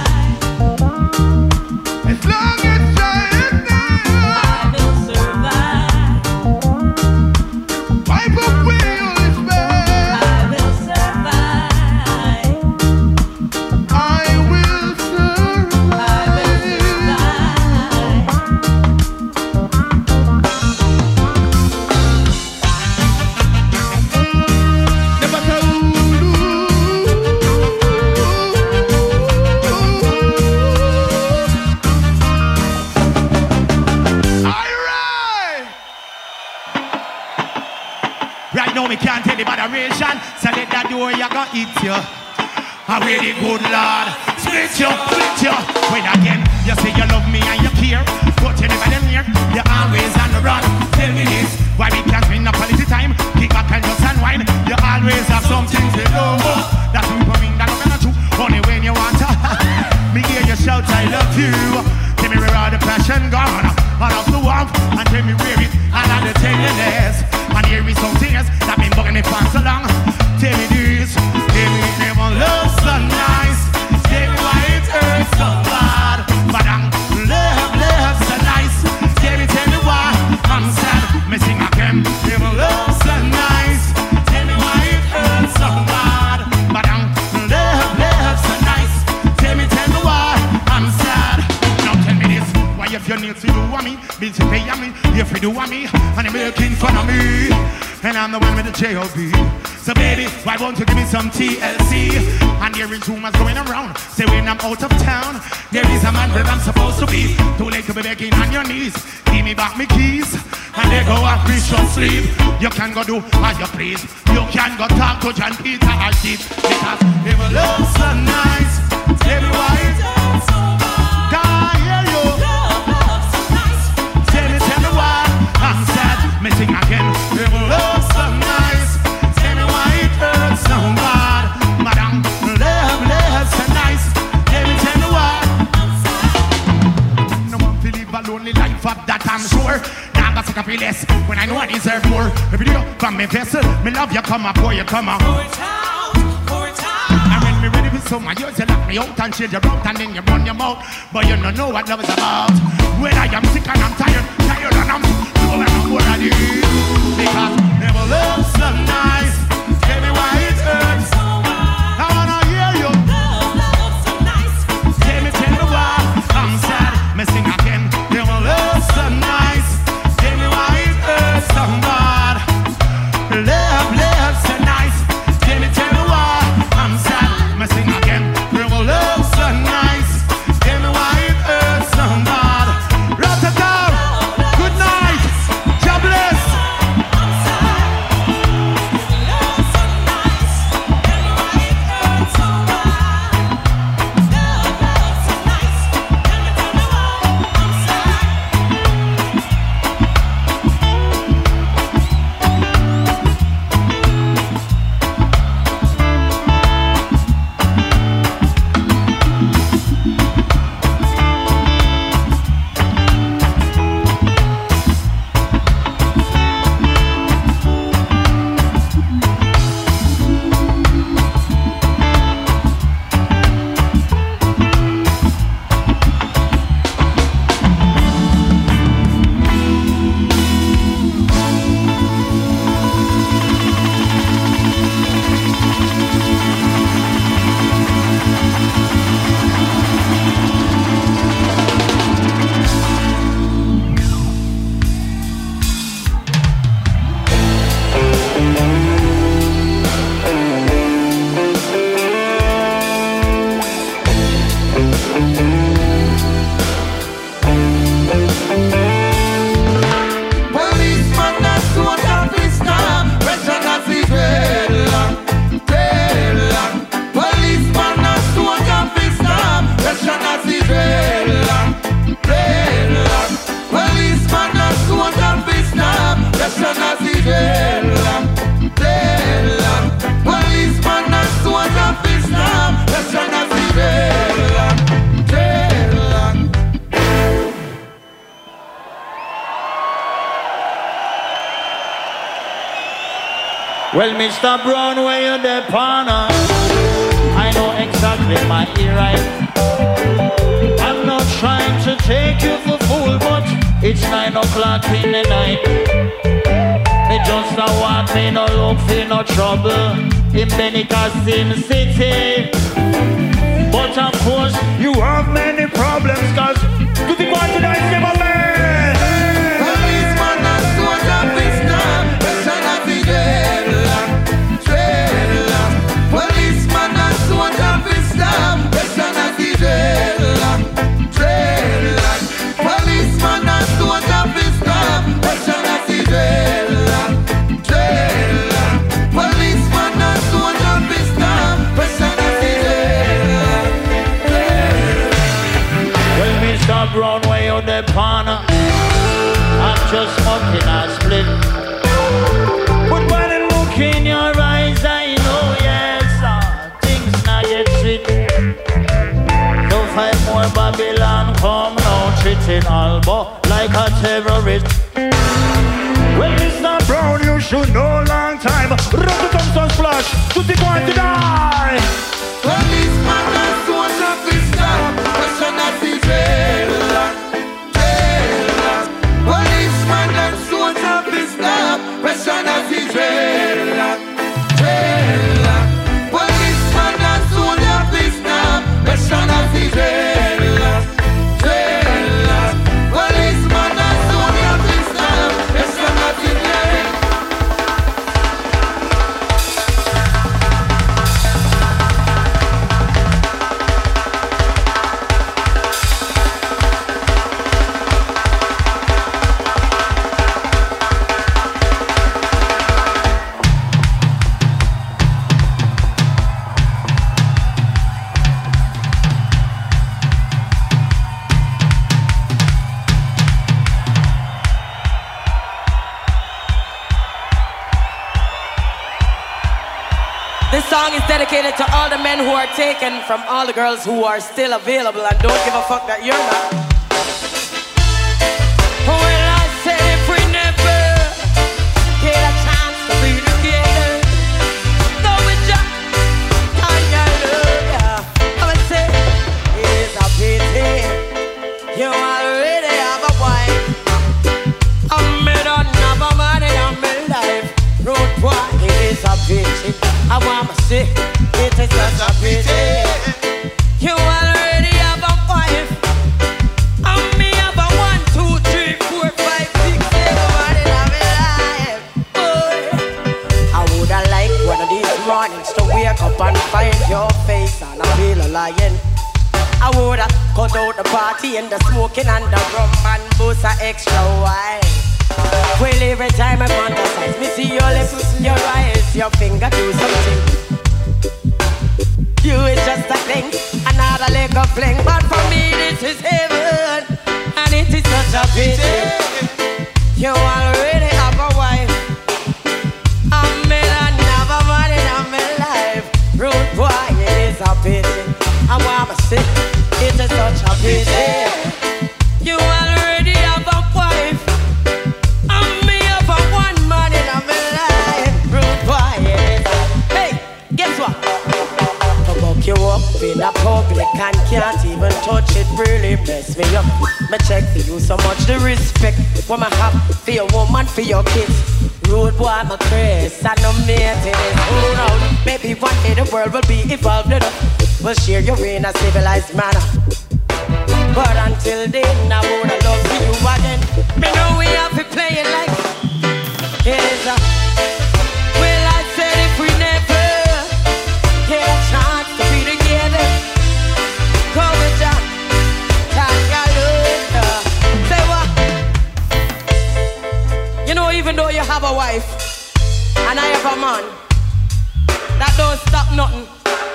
As long as I am there, I will survive. Wipe away all this pain. I will survive. I will survive. Never tell right now, me can't tell the moderation. So let that door, you gonna eat you. I really good Lord. Split you, split you. When again, you say you love me and you care, but you never near. You're always on the run. Tell me this, why we can't spend a quality time? Kick back and just unwind. You always have something to do. That's me for me, that's not true. Only when you want to. Me hear you shout, I love you. Tell me where all the passion gone. All of the warmth, and tell me where it, and all the tenderness. And here is some things that been bugging me for so long. Tell me this, tell me it never love so nice. Tell me why it hurts so bad. But I'm love, love so nice. Tell me, tell me why I'm sad. Me sing again, never love so nice. Tell me why it hurts so bad. But I'm love, love so nice. Tell me, tell me why I'm sad. Now tell me this, why if you need to do what me, bills to pay on me, if you do what me, and you're making fun of me. And I'm the one with the J O B. So baby, why won't you give me some T L C? And there is rumors going around, say when I'm out of town, there is a man where I'm supposed to be. Too late to be begging on your knees. Give me back my keys, and they go and preach your sleep. You can go do as you please. You can go talk to John Peter or Keith, because they will love so nice. Tell me why it's so bad. Can't hear you. Love, love so nice. a lonely life of that I'm sure. Now I got sick of less when I know I deserve more. Every day from me vessel, me love you, come up, boy, you come up. Pour it out, pour it out. And when me ready with some of yours, you lock me out and change your out and then you run your mouth. But you don't know what love is about. When I am sick and I'm tired, tired and I'm so and I'm more than you. Because never love so nice. Tell me why it hurts. I wanna hear you. Love so nice. Tell me, tell me why I'm sad. Me sing again. Never love so nice. Tell me why it hurts so bad. Love, love so nice. Tell me, tell me why I'm sad. Me sing again. Never love so nice. Tell me why it hurts so bad. Rotterdam. Good night. God bless. Well, Mister Brown, where you there, partner? I know exactly my ear right. I'm not trying to take you for fool, but it's nine o'clock in the night. Me just a want me no look for no trouble in Benicassin City. But of course, you have many problems, cause you think what tonight, say my man. Policeman and soldier, please stop. Question of the dreadlock, dreadlock. Policeman and soldier, please stop. Question of the dreadlock, dreadlock. Policeman and soldier, please stop. Question of the dreadlock, dreadlock. Policeman and soldier, please stop. Question of the dreadlock, dreadlock. Well, Mister Brown, where you there, partner? I'm just smoking a split. But when I look in your eyes, I know, yes, uh, things not yet sweet. So five more Babylon come now, treating Albo like a terrorist. Well, Mister Brown, you should know long time. Run the Thompson splash, to the going to die. Policeman and soldier, please stop. Question of the dreadlock, dreadlock. Policeman and soldier, please stop. Question of the dreadlock, dreadlock. Policeman and soldier, please stop. Question of the dreadlock, dreadlock. Policeman and soldier, please stop. Question of the dreadlock. This song is dedicated to all the men who are taken from all the girls who are still available and don't give a fuck that you're not. party and the smoking and the rum and boost a extra wine. Well, every time I fantasize, me see your lips, your eyes, your finger do something. You is just a thing, another leg of fling. But for me this is heaven, and it is such a pity. You already have a wife, I may not have a man in my life. Rude boy, it is a pity. I want to say, it is such a pity. You already have a wife, I may have a one man in my life. Rude boy, it is a... Hey, guess what? You up in a public and can't even touch it, really mess me up. Me check for you so much the respect what I have for your woman, for your kids. Rude boy, my Chris, I know me it is. Who knows? Maybe one day the world will be evolved enough. We'll share you in a civilized manner. But until then, I would love for you again. Me know we have to play it like it is a. Well, I said if we never get a chance to be together, go with ya, say what? You know, even though you have a wife and I have a man, that don't stop nothing.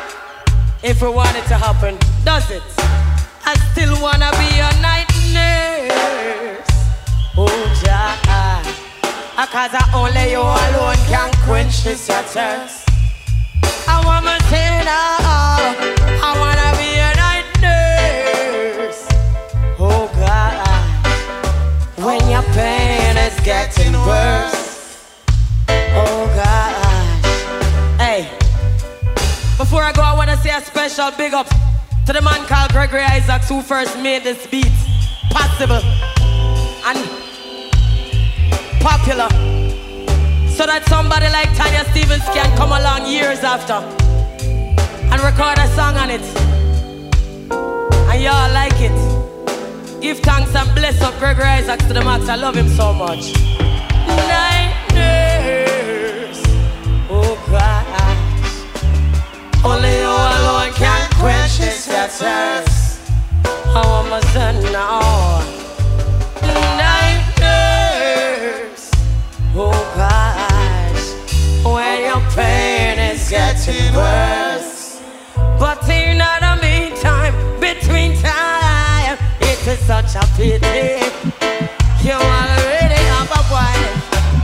If we want it to happen, does it? I still wanna be a night nurse. Oh, Jah, cause I only you alone can quench this your thirst. I wanna say now, I wanna be a night nurse. Oh God, when your pain is getting worse. Oh gosh. Hey, before I go, I wanna say a special big up to the man called Gregory Isaacs who first made this beat possible and popular, so that somebody like Tanya Stevens can come along years after and record a song on it, and y'all like it. Give thanks and bless up Gregory Isaacs to the max. I love him so much. Night nurse, oh gosh, only you alone can quench this thirst. I want my son now. Night nurse, oh gosh, when your pain is getting worse. But in the meantime, between time, it is such a pity. You already have a wife,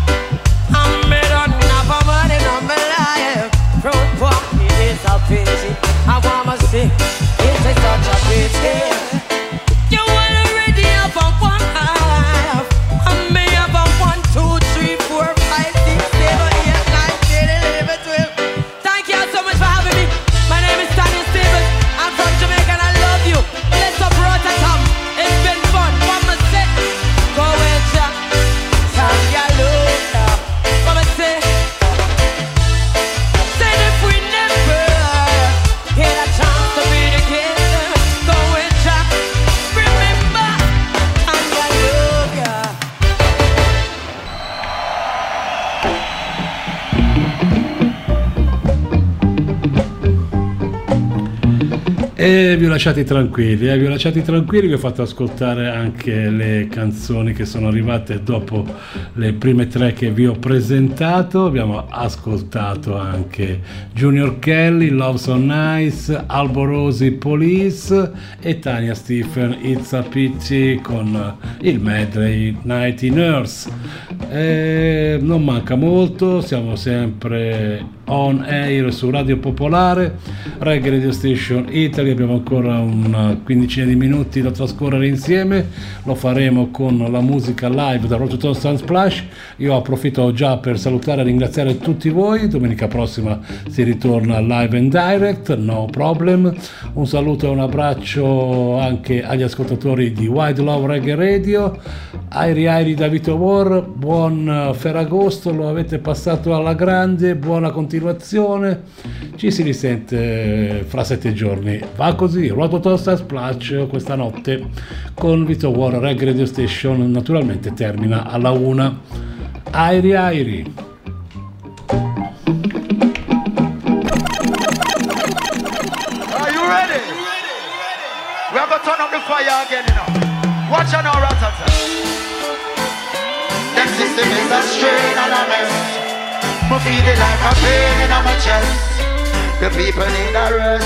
I may not have a money in my life. Road walk, it is a pity. I wanna see, it is such a pity. You already have a wife, I may have a one, two, three, four, five, six, seven, eight, nine, ten, eleven, twelve. Thank you so much for having me. My name is Tanya Stevens. I'm from Jamaica and I love you. Let's up Rotterdam. It's been fun. Mama say, go with ya, Tanya Luca. Mama say, said if we never get a chance to be together, go with ya. Remember, Tanya Luca. E vi ho lasciati tranquilli, eh? vi ho lasciati tranquilli, vi ho fatto ascoltare anche le canzoni che sono arrivate dopo le prime tre che vi ho presentato. Abbiamo ascoltato anche Junior Kelly, Love So Nice, Alborosi, Police e Tanya Stephen, It's a Pity con il medley Nighty Nurse. E non manca molto, siamo sempre on air su Radio Popolare, Reggae Radio Station Italy. Abbiamo ancora una quindicina di minuti da trascorrere insieme, lo faremo con la musica live da Rototom Sunsplash. Io approfitto già per salutare e ringraziare tutti voi. Domenica prossima si ritorna live and direct, no problem. Un saluto e un abbraccio anche agli ascoltatori di Wide Love Reggae Radio. Airi Airi da Vito War, buon Ferragosto, lo avete passato alla grande, buona continuazione, ci si risente fra sette giorni. Va così, Rototom Splash questa notte con Vito War Reggae Radio Station naturalmente termina alla una. Airi Airi. Are you ready? We have to turn up the fire again, you know. Watch out now, Ratata. Them system is a strain and a mess. Me feel it like a pain in my chest. The people need a rest.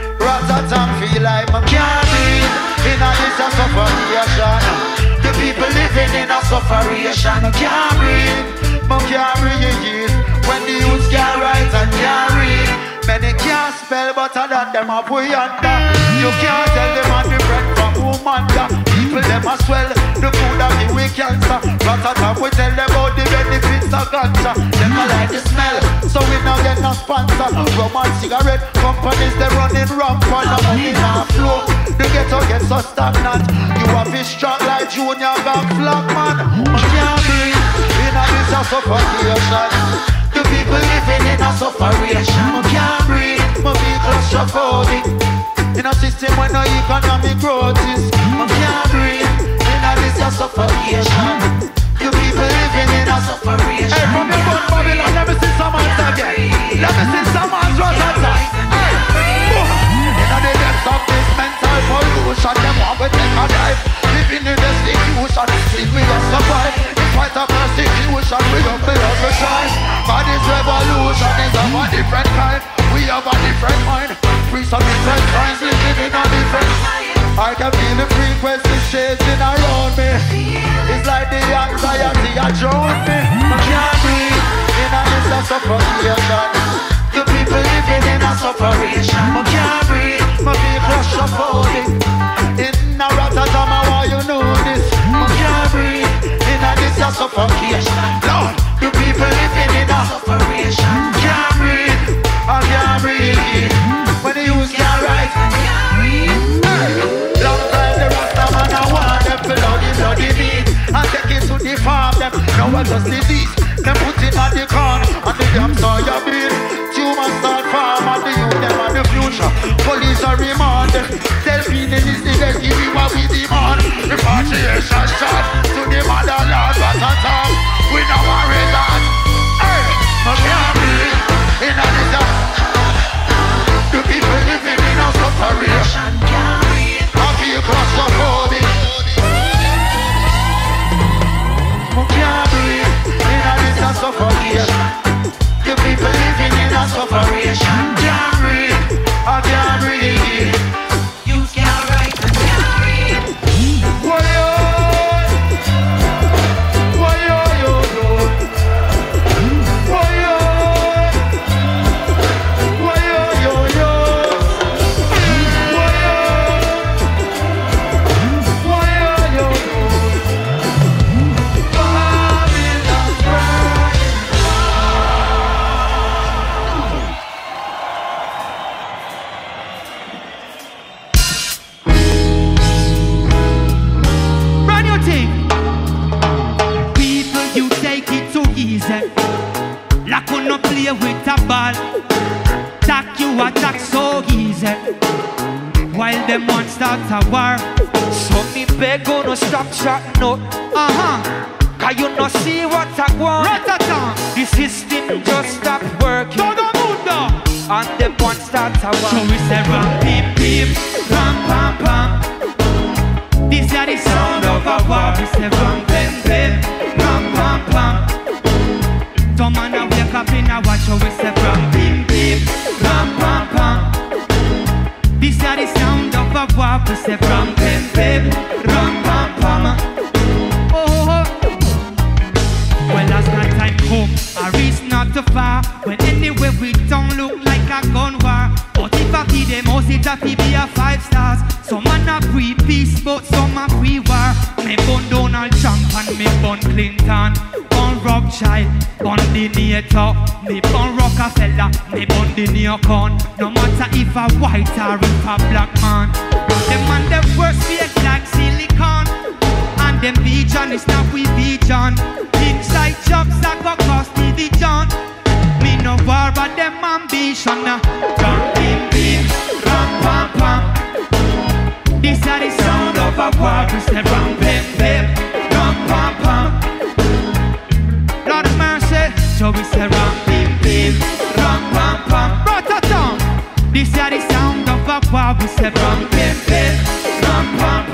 Ratata feel like me can't breathe. In a this a suffocation. The people living in a suffocation. Me can't breathe. Me can't breathe. When the youths can't write and can't read. Many can't spell better than them up we under. You can't tell them on the bread from woman. People them as well. The food that give we cancer. Ratata we tell them about the benefits of ganja. Them a like the smell, so we not get no sponsor. Rum and cigarette companies they running rampant. The money not flow. The ghetto get so stagnant. You a fish strong like Junior Gang Flag man. You can't breathe in a this a suffocation. The people living in a suffocation. You can't breathe, my feel claustrophobic. In a system where no economic growth is. You can't breathe in a this a suffocation. The people living in a suffocation. Hey, from the boat Babylon, let me see some hands again. Let me see some hands right outside. Hey, in the depths of this mental pollution, them want to take a dive. Living in the situation, still we don't survive. In spite of persecution, we don't feel the shine. But this revolution is of a different kind. We have a different mind. Free some different minds, living in a different. I can feel the frequency chasing around me. It's like the anxiety a drown me. I can't breathe in a midst of suffocation. The people living in a suffocation. I can't breathe, I feel claustrophobic. In a Rotterdam, why you know this? I can't breathe in a midst of suffocation. Lord, the people living in a suffocation. Can't breathe, I can't breathe. When the youth can't write, I can't breathe. Long time the Rasta man I want them to bloody bloody beat and take it to the farm them. Now I just disease. Them put it on the corn and the damn soya bean. Human start farm and the youth them and the future. Police are remand. Tell me this is the day give me what we demand. Repatriation shot to the motherland. What a time. We know our result. Hey, I can't breathe in a desert. The people living in a suffocation. I feel claustrophobic. I can't breathe in a this a suffocation. The people living in a suffocation. Can't breathe, I can't breathe. You can't write and can't read. Why yo, why yo yo yo. Why yo, why yo yo yo. Why yo, why yo yo yo. Babylon's right. Brand new thing. People, you take it too easy. Like when you play with a ball. Attack you attack so easy. While them one start a war. So me beg you no stop chat no. Uh-huh. Cause you no see what I want. Ratata. The system just stop working. Todo mundo. And them one start a war. So we say ram pim pim. Ram pam pam. This is the sound of a war. We say ram pim pim. Ram pam pam. Some man a wake up in a watch. So we say ram pim pim. Ram pam pam. This is the sound of a war. We say ram pim pim. Ram pam pam. Oh, well as that time come, a reach not too far. When anyway we don't look like a gun war. But if I feed them house, it a fi be a five stars. Some man a free peace, but some a free war. Me bun Donald Trump and me bun Clinton. Bun Rothschild, bun the NATO. Me bun Rockefeller, me bun the neocon. No matter if a white or if a black man. Them man them worst fake like silicon. And them vision is not we vision. Inside jobs that go cost division. Me no war but them ambition. Ram pim pim, ram pam pam. This is the sound of a war. We say ram pim pim, ram pam pam. Lord of mercy, so we say ram pim pim, ram pam pam. Ratata. This is the sound of a war. We say ram pim pim, ram pam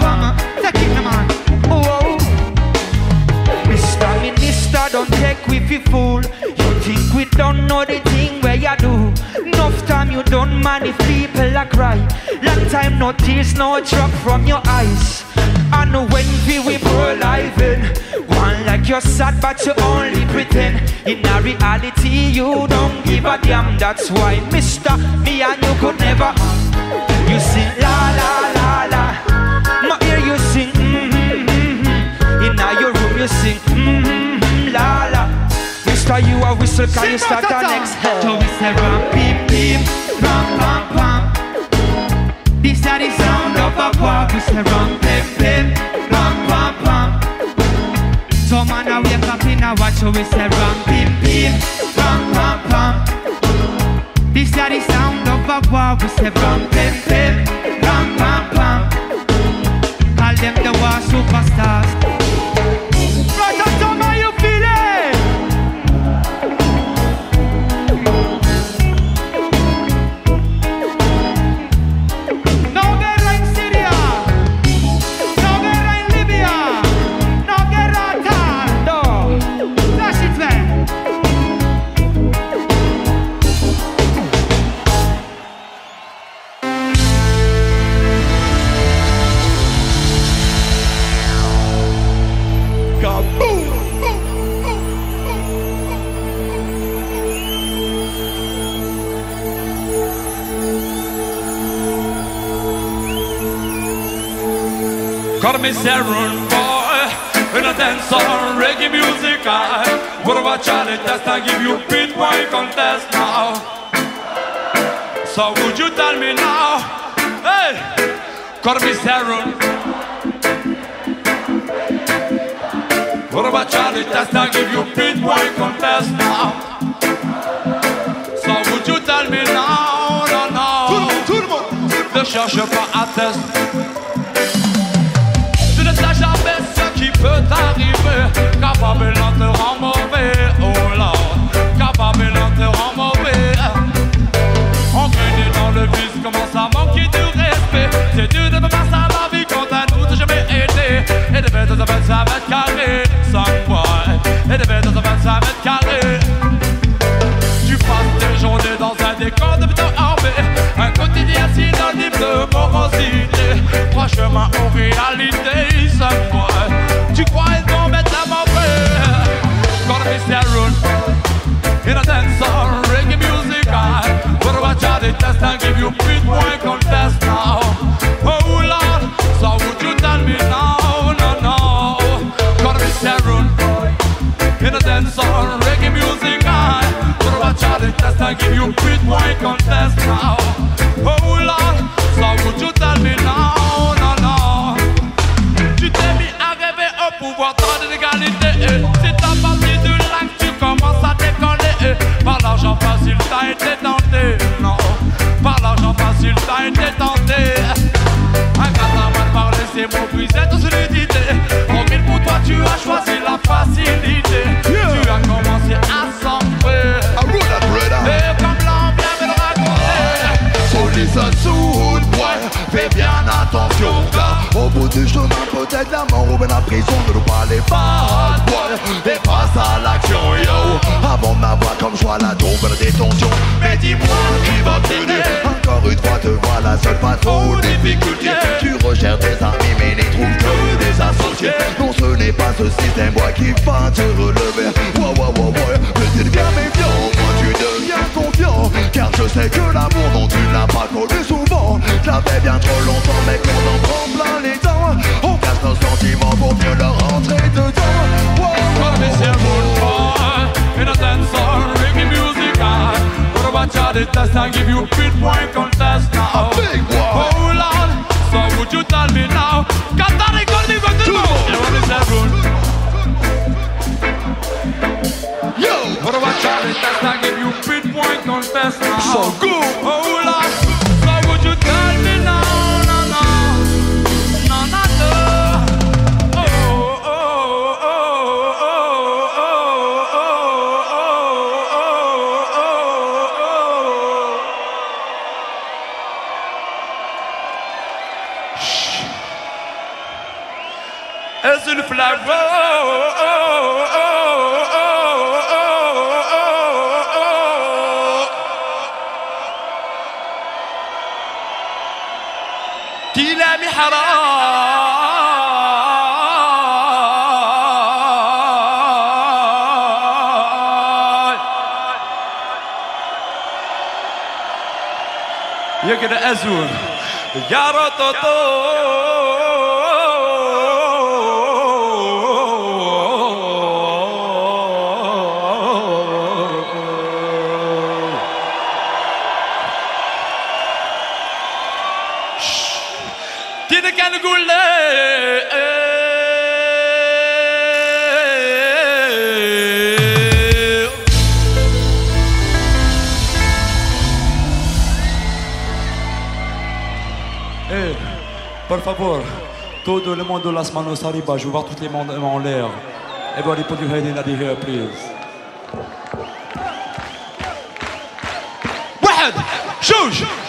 no tears, no drop from your eyes. I know when we will pour life in. One like you're sad but you only pretend. In a reality you don't give a damn. That's why mister, me and you could never. You sing la la la la. My ear you sing mm-hmm, mm-hmm. In your room you sing mm-hmm, la la. Mister you a whistle can you start an exhale. So we say ram beep beep, ram pam pam. This is the sound of a war. We say ram pim pim, ram pam pam. So man I wake up in a watch. So we say ram pim pim, ram pam pam. This is the sound of a war. We say ram pim pim, ram pam pam. Call them the war superstars. Right on time, how you feeling? No guerra en Syria, no guerra en Libya, no guerra tal, no. Flash it back. Call me Sharon boy, in a dance on reggae music I what about Charlie test I give you beat boy contest now. So would you tell me now? Hey, call me Sharon. What about Charlie test I give you beat boy contest now? So would you tell me now? No, no. Tout le monde, tout le monde. Ne cherche pas à test. Jamais ce qui peut t'arriver. Capable te rend mauvais. Oh là, capable te rend mauvais. On craignait dans le vice, commence à manquer de respect. C'est dur de me passer à la vie quand à nous t'as jamais aidé. Et de bêtes à vingt-cinq mètres carrés, sans moi. Et de bêtes à vingt-cinq mètres carrés. Tu passes tes journées dans un décor de béton armé. Un quotidien synonyme de morosité. Trois chemins en réalité, ça moi. Tu crois ils vont mettre la mauvaise. Gonna be Sharon in a dance on reggae music. I what about Charlie test and give you beat boy contest now. Oh Lord, so would you tell me now? No, no. Gonna be Sharon in a dance on reggae music. I what about Charlie test and give you beat boy contest now. Oh Lord, so would you tell me now? No, no. Tu t'es mis à rêver un pouvoir tant d'égalité. C'est à partir de là que tu commences à décoller. Par l'argent facile t'as été tenté. Non, par l'argent facile t'as été tenté. Un gars par laisser mots briser ton solidité. En mille pour toi tu as choisi la facilité. Tu as commencé à sombrer. Et comme l'ambiance me le racontait. So listen soon, boy, fais bien attention car au bout du chemin peut-être la mort ou bien la prison. Ne nous parlez pas, boy, et passe à l'action, yo. Avant de m'avoir comme choix la tombe de détention. Mais dis-moi qui va t'aider. Encore une fois te voilà seul, pas trop de difficultés. Tu recherches des amis mais n'y trouves que des associés. Non ce n'est pas ce système, boy, qui va te relever. Wow, wow, wow, wow, mais t'es bien méfiant, moi tu deviens confiant. Car je sais que l'amour dont tu n'as pas connu souvent. Je l'avais bien trop longtemps mais qu'on en prend plein les dents. On casse nos sentiments pour mieux leur rentrer dedans. Wow, wow, wow. In a dance on reggae music I what about Charlie test and give you beat boy contest now. A big one. Oh Lord, so would you tell me now? Cantare con di quel mondo. What is that rule? Yo, what about Charlie test and give you beat boy contest now? So good. Oh Lord, so would you tell me now? No, no, no, no, no. Oh, oh, oh, oh, oh, oh, oh, oh, oh. Shh. It's in the flag. Oh, oh, oh, oh, oh, oh, oh, oh. يا كده أزول يا رطوطو كده كان نقول Por favor, todo le monde las manos arriba, je veux voir toutes les mains en l'air. Everybody put your head in the air, please. واحد، جوج.